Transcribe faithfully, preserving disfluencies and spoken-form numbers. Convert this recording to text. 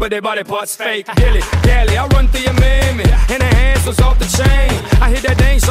their body parts fake. Dilly, Dally, I run through your mammy, and her hands was off the chain. I hit that dang so